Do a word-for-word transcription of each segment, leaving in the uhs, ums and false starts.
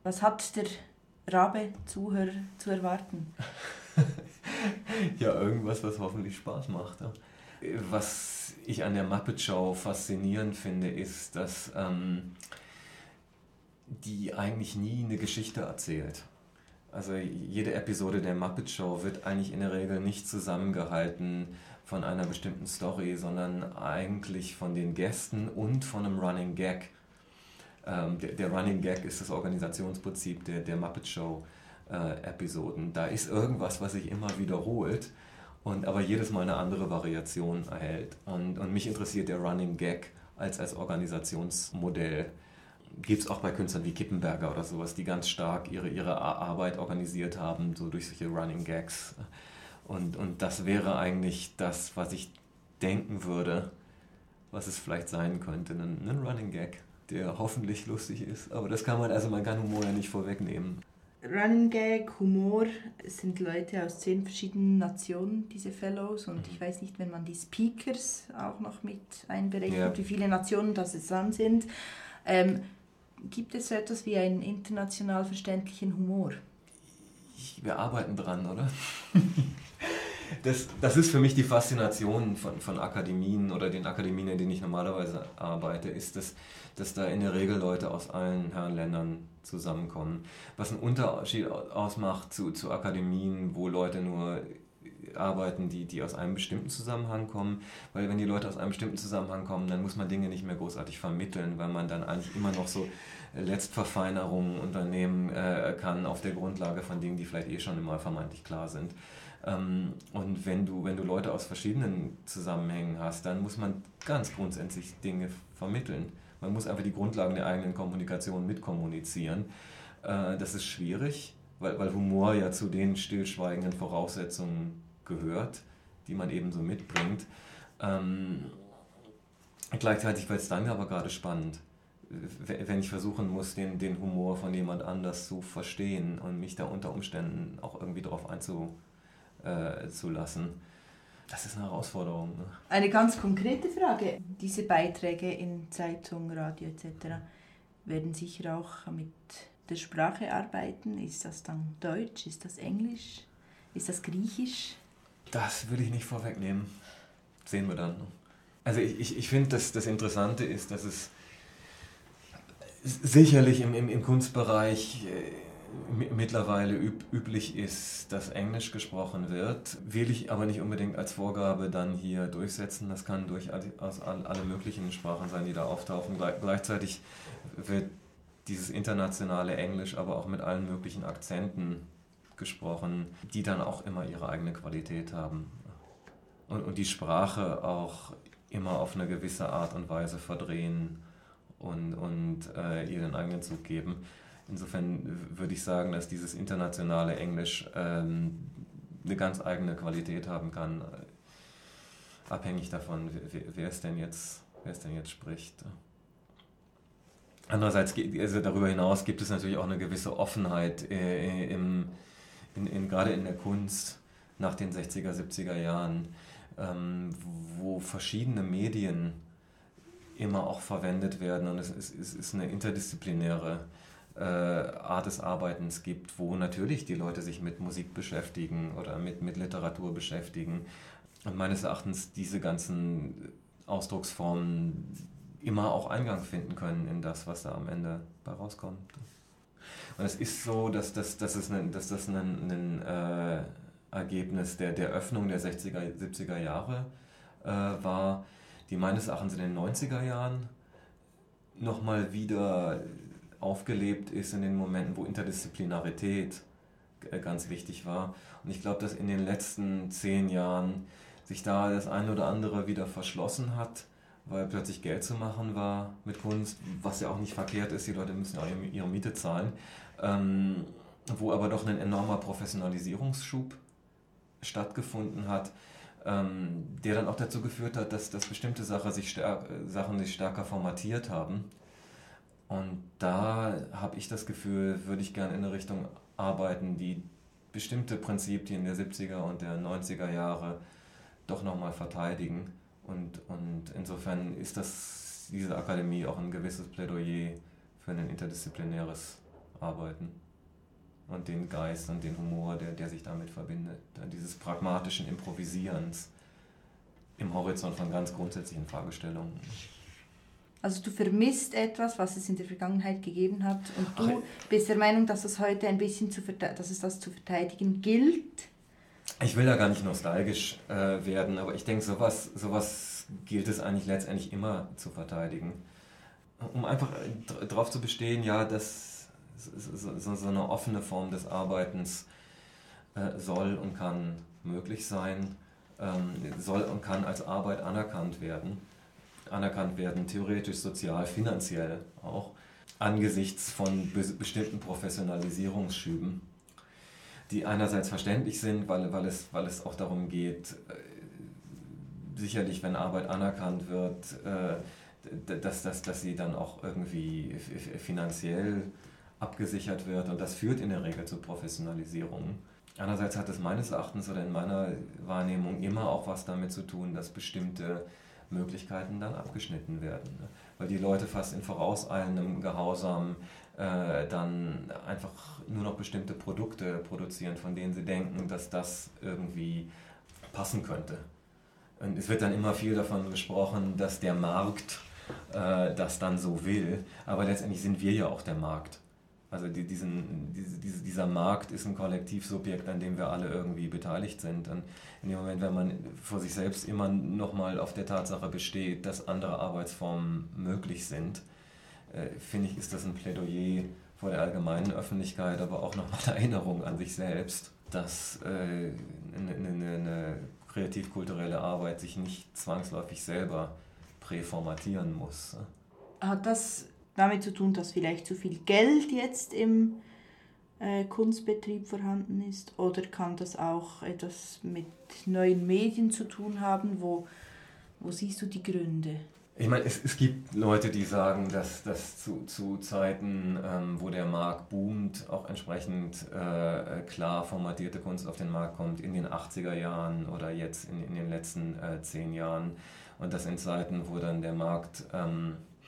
Was hat der Rabe-Zuhörer zu erwarten? Ja, irgendwas, was hoffentlich Spaß macht. Ja. Was ich an der Muppet Show faszinierend finde, ist, dass ähm, die eigentlich nie eine Geschichte erzählt. Also jede Episode der Muppet Show wird eigentlich in der Regel nicht zusammengehalten von einer bestimmten Story, sondern eigentlich von den Gästen und von einem Running Gag. Ähm, der, der Running Gag ist das Organisationsprinzip der, der Muppet Show äh, Episoden. Da ist irgendwas, was sich immer wiederholt, und aber jedes Mal eine andere Variation erhält. Und, und mich interessiert der Running Gag als, als Organisationsmodell. Gibt es auch bei Künstlern wie Kippenberger oder sowas, die ganz stark ihre, ihre Arbeit organisiert haben, so durch solche Running Gags. Und, und das wäre eigentlich das, was ich denken würde, was es vielleicht sein könnte, ein, ein Running Gag, der hoffentlich lustig ist. Aber das kann man, also man kann Humor ja nicht vorwegnehmen. Running Gag, Humor, es sind Leute aus zehn verschiedenen Nationen, diese Fellows, und ich weiß nicht, wenn man die Speakers auch noch mit einberechnet, ja, wie viele Nationen das zusammen sind. Ähm, gibt es so etwas wie einen international verständlichen Humor? Wir arbeiten dran, oder? Das, das ist für mich die Faszination von, von Akademien oder den Akademien, in denen ich normalerweise arbeite, ist, dass, dass da in der Regel Leute aus allen Herrenländern zusammenkommen. Was einen Unterschied ausmacht zu, zu Akademien, wo Leute nur arbeiten, die, die aus einem bestimmten Zusammenhang kommen, weil wenn die Leute aus einem bestimmten Zusammenhang kommen, dann muss man Dinge nicht mehr großartig vermitteln, weil man dann eigentlich immer noch so Letztverfeinerungen unternehmen äh, kann auf der Grundlage von Dingen, die vielleicht eh schon immer vermeintlich klar sind. Ähm, und wenn du, wenn du Leute aus verschiedenen Zusammenhängen hast, dann muss man ganz grundsätzlich Dinge vermitteln. Man muss einfach die Grundlagen der eigenen Kommunikation mitkommunizieren. Äh, das ist schwierig, weil, weil Humor ja zu den stillschweigenden Voraussetzungen gehört, die man eben so mitbringt. Ähm, gleichzeitig wird es dann aber gerade spannend, wenn ich versuchen muss, den, den Humor von jemand anders zu verstehen und mich da unter Umständen auch irgendwie darauf einzulassen. Das ist eine Herausforderung. Ne? Eine ganz konkrete Frage. Diese Beiträge in Zeitung, Radio et cetera werden sicher auch mit der Sprache arbeiten. Ist das dann Deutsch? Ist das Englisch? Ist das Griechisch? Das will ich nicht vorwegnehmen. Sehen wir dann. Also ich, ich, ich finde, dass das Interessante ist, dass es sicherlich im, im, im Kunstbereich äh, mittlerweile üb, üblich ist, dass Englisch gesprochen wird. Will ich aber nicht unbedingt als Vorgabe dann hier durchsetzen. Das kann durchaus alle möglichen Sprachen sein, die da auftauchen. Gle- gleichzeitig wird dieses internationale Englisch aber auch mit allen möglichen Akzenten gesprochen, die dann auch immer ihre eigene Qualität haben. Und, und die Sprache auch immer auf eine gewisse Art und Weise verdrehen und, und äh, ihr den eigenen Zug geben. Insofern würde ich sagen, dass dieses internationale Englisch ähm, eine ganz eigene Qualität haben kann, abhängig davon, wer, wer, es, denn jetzt, wer es denn jetzt spricht. Andererseits, also darüber hinaus gibt es natürlich auch eine gewisse Offenheit, äh, im, in, in, gerade in der Kunst nach den sechziger, siebziger Jahren, ähm, wo verschiedene Medien immer auch verwendet werden, und es ist, es ist eine interdisziplinäre äh, Art des Arbeitens gibt, wo natürlich die Leute sich mit Musik beschäftigen oder mit, mit Literatur beschäftigen und meines Erachtens diese ganzen Ausdrucksformen immer auch Eingang finden können in das, was da am Ende bei rauskommt. Und es ist so, dass das, dass es ein, dass das ein, ein äh, Ergebnis der, der Öffnung der sechziger, siebziger Jahre äh, war, die meines Erachtens in den neunziger Jahren nochmal wieder aufgelebt ist in den Momenten, wo Interdisziplinarität ganz wichtig war. Und ich glaube, dass in den letzten zehn Jahren sich da das eine oder andere wieder verschlossen hat, weil plötzlich Geld zu machen war mit Kunst, was ja auch nicht verkehrt ist, die Leute müssen ja auch ihre Miete zahlen, ähm, wo aber doch ein enormer Professionalisierungsschub stattgefunden hat, ähm, der dann auch dazu geführt hat, dass, dass bestimmte Sache sich stärk, Sachen sich stärker formatiert haben. Und da habe ich das Gefühl, würde ich gerne in eine Richtung arbeiten, die bestimmte Prinzipien der siebziger und der neunziger Jahre doch nochmal verteidigen. Und, und insofern ist das, diese Akademie auch ein gewisses Plädoyer für ein interdisziplinäres arbeiten. Und den Geist und den Humor, der, der sich damit verbindet. Dieses pragmatischen Improvisierens im Horizont von ganz grundsätzlichen Fragestellungen. Also du vermisst etwas, was es in der Vergangenheit gegeben hat, und du Ach, bist der Meinung, dass es heute ein bisschen zu dass es das zu verteidigen gilt? Ich will da gar nicht nostalgisch äh, werden, aber ich denke, sowas, sowas gilt es eigentlich letztendlich immer zu verteidigen. Um einfach darauf zu bestehen, ja, dass so, so, so eine offene Form des Arbeitens äh, soll und kann möglich sein, ähm, soll und kann als Arbeit anerkannt werden. anerkannt werden, theoretisch, sozial, finanziell auch, angesichts von be- bestimmten Professionalisierungsschüben, die einerseits verständlich sind, weil, weil, es, weil es auch darum geht, äh, sicherlich, wenn Arbeit anerkannt wird, äh, dass, dass, dass sie dann auch irgendwie f- finanziell abgesichert wird, und das führt in der Regel zu Professionalisierung. Andererseits hat es meines Erachtens oder in meiner Wahrnehmung immer auch was damit zu tun, dass bestimmte Möglichkeiten dann abgeschnitten werden. Ne? Weil die Leute fast in vorauseilendem Gehorsam äh, dann einfach nur noch bestimmte Produkte produzieren, von denen sie denken, dass das irgendwie passen könnte. Und es wird dann immer viel davon gesprochen, dass der Markt äh, das dann so will, aber letztendlich sind wir ja auch der Markt. Also die, diesen, diese, dieser Markt ist ein Kollektivsubjekt, an dem wir alle irgendwie beteiligt sind. Und in dem Moment, wenn man vor sich selbst immer nochmal auf der Tatsache besteht, dass andere Arbeitsformen möglich sind, äh, finde ich, ist das ein Plädoyer vor der allgemeinen Öffentlichkeit, aber auch nochmal eine Erinnerung an sich selbst, dass äh, eine, eine, eine kreativ-kulturelle Arbeit sich nicht zwangsläufig selber präformatieren muss. Hat das damit zu tun, dass vielleicht zu viel Geld jetzt im äh, Kunstbetrieb vorhanden ist? Oder kann das auch etwas mit neuen Medien zu tun haben? Wo, wo siehst du die Gründe? Ich meine, es, es gibt Leute, die sagen, dass, dass zu, zu Zeiten, ähm, wo der Markt boomt, auch entsprechend äh, klar formatierte Kunst auf den Markt kommt, in den achtziger Jahren oder jetzt in, in den letzten äh, zehn Jahren. Und dass in Zeiten, wo dann der Markt ähm,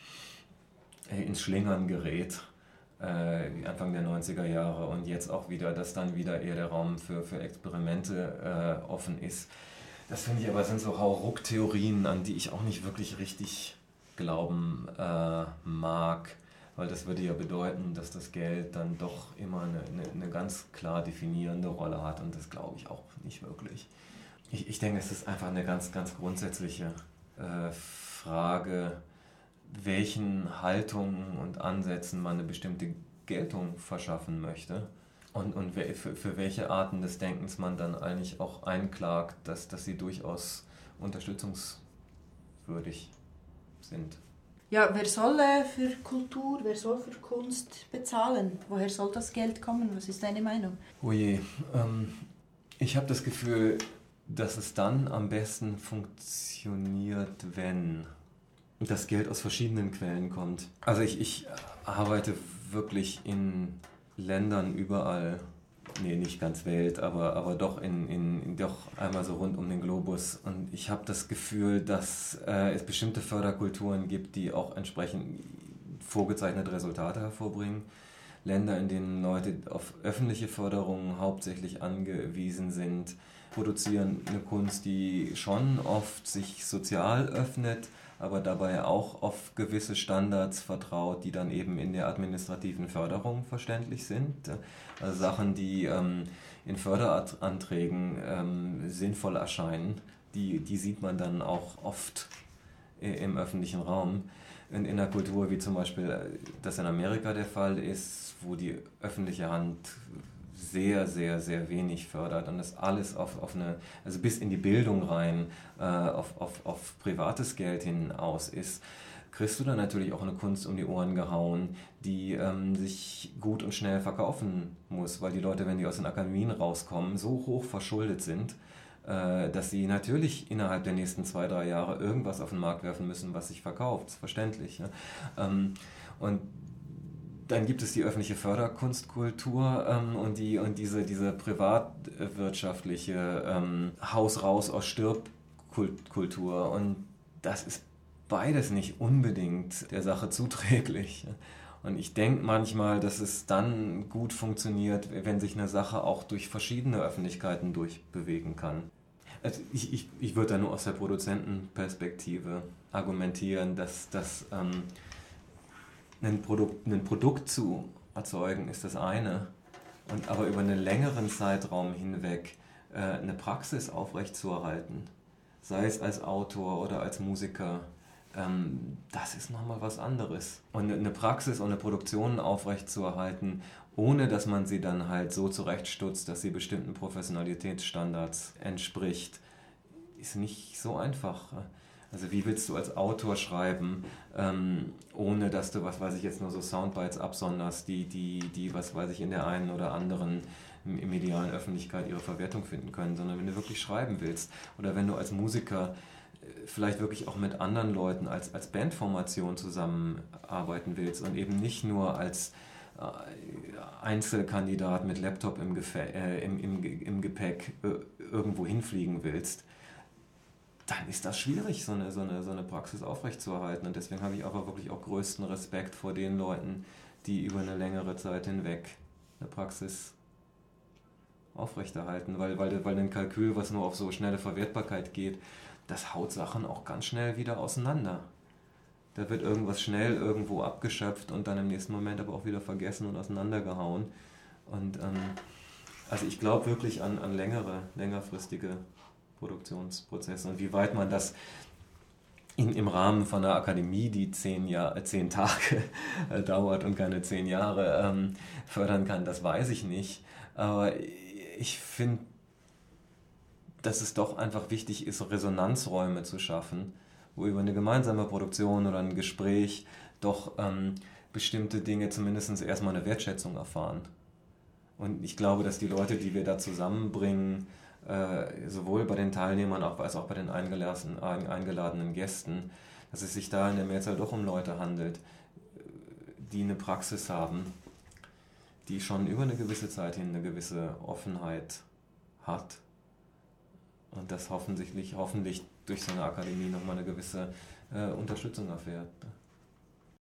ins Schlingern gerät, äh, Anfang der neunziger Jahre, und jetzt auch wieder, dass dann wieder eher der Raum für, für Experimente äh, offen ist. Das finde ich aber, sind so Hauruck-Theorien, an die ich auch nicht wirklich richtig glauben äh, mag, weil das würde ja bedeuten, dass das Geld dann doch immer eine, eine, eine ganz klar definierende Rolle hat, und das glaube ich auch nicht wirklich. Ich, ich denke, es ist einfach eine ganz, ganz grundsätzliche äh, Frage, welchen Haltungen und Ansätzen man eine bestimmte Geltung verschaffen möchte und, und für, für welche Arten des Denkens man dann eigentlich auch einklagt, dass, dass sie durchaus unterstützungswürdig sind. Ja, wer soll äh, für Kultur, wer soll für Kunst bezahlen? Woher soll das Geld kommen? Was ist deine Meinung? Oh je, ähm, ich habe das Gefühl, dass es dann am besten funktioniert, wenn das Geld aus verschiedenen Quellen kommt. Also ich, ich arbeite wirklich in Ländern überall, nee, nicht ganz Welt, aber, aber doch, in, in, doch einmal so rund um den Globus. Und ich habe das Gefühl, dass äh, es bestimmte Förderkulturen gibt, die auch entsprechend vorgezeichnete Resultate hervorbringen. Länder, in denen Leute auf öffentliche Förderungen hauptsächlich angewiesen sind, produzieren eine Kunst, die schon oft sich sozial öffnet, aber dabei auch auf gewisse Standards vertraut, die dann eben in der administrativen Förderung verständlich sind. Also Sachen, die ähm, in Förderanträgen ähm, sinnvoll erscheinen, die, die sieht man dann auch oft äh, im öffentlichen Raum. In, in einer Kultur wie zum Beispiel das in Amerika der Fall ist, wo die öffentliche Hand sehr, sehr, sehr wenig fördert und das alles auf, auf eine, also bis in die Bildung rein, äh, auf, auf, auf privates Geld hinaus ist, kriegst du dann natürlich auch eine Kunst um die Ohren gehauen, die ähm, sich gut und schnell verkaufen muss, weil die Leute, wenn die aus den Akademien rauskommen, so hoch verschuldet sind, äh, dass sie natürlich innerhalb der nächsten zwei, drei Jahre irgendwas auf den Markt werfen müssen, was sich verkauft, ist verständlich. Ne? Ähm, und dann gibt es die öffentliche Förderkunstkultur ähm, und, die, und diese, diese privatwirtschaftliche ähm, Haus raus aus Stirb-Kultur. Und das ist beides nicht unbedingt der Sache zuträglich. Und ich denke manchmal, dass es dann gut funktioniert, wenn sich eine Sache auch durch verschiedene Öffentlichkeiten durchbewegen kann. Also ich, ich, ich würde da nur aus der Produzentenperspektive argumentieren, dass, dass ähm, ein, Produkt, ein Produkt zu erzeugen ist das eine, und aber über einen längeren Zeitraum hinweg äh, eine Praxis aufrechtzuerhalten, sei es als Autor oder als Musiker, ähm, das ist nochmal was anderes. Und eine Praxis und eine Produktion aufrechtzuerhalten, ohne dass man sie dann halt so zurechtstutzt, dass sie bestimmten Professionalitätsstandards entspricht, ist nicht so einfach. Also wie willst du als Autor schreiben, ähm, ohne dass du, was weiß ich, jetzt nur so Soundbites absonderst, die, die, die, was weiß ich, in der einen oder anderen medialen Öffentlichkeit ihre Verwertung finden können, sondern wenn du wirklich schreiben willst oder wenn du als Musiker vielleicht wirklich auch mit anderen Leuten als, als Bandformation zusammenarbeiten willst und eben nicht nur als Einzelkandidat mit Laptop im, Gefä- äh, im, im, im Gepäck äh, irgendwo hinfliegen willst, dann ist das schwierig, so eine, so eine, so eine Praxis aufrechtzuerhalten. Und deswegen habe ich aber wirklich auch größten Respekt vor den Leuten, die über eine längere Zeit hinweg eine Praxis aufrechterhalten, weil, weil, weil ein Kalkül, was nur auf so schnelle Verwertbarkeit geht, das haut Sachen auch ganz schnell wieder auseinander. Da wird irgendwas schnell irgendwo abgeschöpft und dann im nächsten Moment aber auch wieder vergessen und auseinandergehauen. Und ähm, also ich glaube wirklich an, an längere, längerfristige Produktionsprozesse und wie weit man das in, im Rahmen von einer Akademie, die zehn, Jahr, zehn Tage dauert und keine zehn Jahre ähm, fördern kann, das weiß ich nicht. Aber ich finde, dass es doch einfach wichtig ist, Resonanzräume zu schaffen, wo über eine gemeinsame Produktion oder ein Gespräch doch ähm, bestimmte Dinge zumindest erstmal eine Wertschätzung erfahren. Und ich glaube, dass die Leute, die wir da zusammenbringen, äh, sowohl bei den Teilnehmern als auch bei den eingeladenen, eingeladenen Gästen, dass es sich da in der Mehrzahl doch um Leute handelt, die eine Praxis haben, die schon über eine gewisse Zeit hin eine gewisse Offenheit hat. Und das hoffentlich, hoffentlich durch so eine Akademie nochmal eine gewisse äh, Unterstützung erfährt.